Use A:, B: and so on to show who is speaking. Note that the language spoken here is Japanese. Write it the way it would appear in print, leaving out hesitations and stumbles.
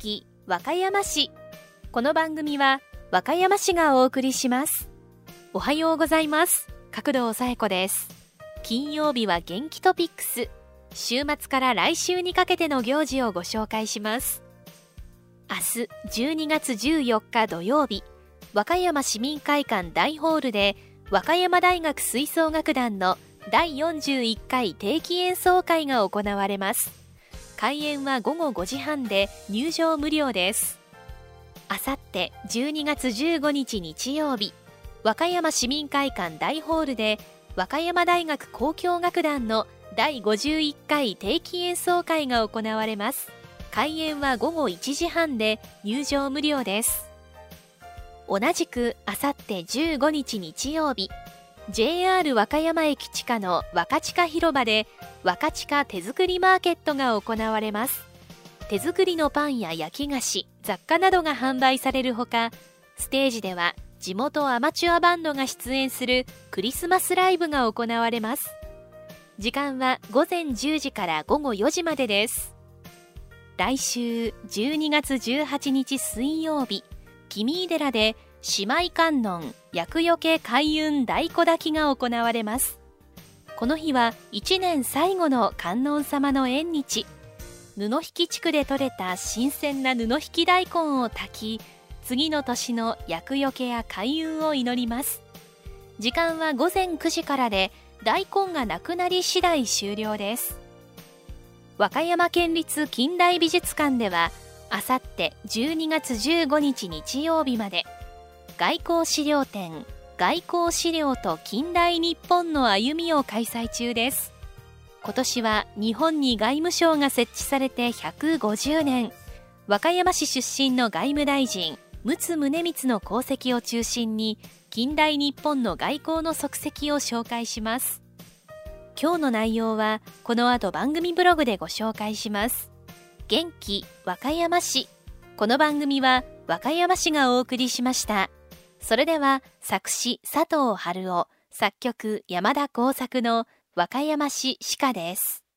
A: 気和歌山市。この番組は和歌山市がお送りします。おはようございます。角堂紗恵子です。金曜日は元気トピックス。週末から来週にかけての行事をご紹介します。明日12月14日土曜日、和歌山市民会館大ホールで和歌山大学吹奏楽団の第41回定期演奏会が行われます。開演は午後5時半で入場無料です。あさって12月15日日曜日、和歌山市民会館大ホールで和歌山大学交響楽団の第51回定期演奏会が行われます。開演は午後1時半で入場無料です。同じくあさって15日日曜日、JR 和歌山駅地下の若地下広場で若地下手作りマーケットが行われます。手作りのパンや焼き菓子、雑貨などが販売されるほか、ステージでは地元アマチュアバンドが出演するクリスマスライブが行われます。時間は午前10時から午後4時までです。来週12月18日水曜日、君井寺で姉妹観音厄除け開運大小炊きが行われます。この日は1年最後の観音様の縁日。布引地区で採れた新鮮な布引大根を炊き、次の年の厄除けや開運を祈ります。時間は午前9時からで、大根がなくなり次第終了です。和歌山県立近代美術館ではあさって12月15日日曜日まで、外交資料展外交資料と近代日本の歩みを開催中です。今年は日本に外務省が設置されて150年、和歌山市出身の外務大臣陸奥宗光の功績を中心に近代日本の外交の足跡を紹介します。今日の内容はこの後番組ブログでご紹介します。元気和歌山市。この番組は和歌山市がお送りしました。それでは作詞佐藤春夫、作曲山田耕作の和歌山市詩歌です。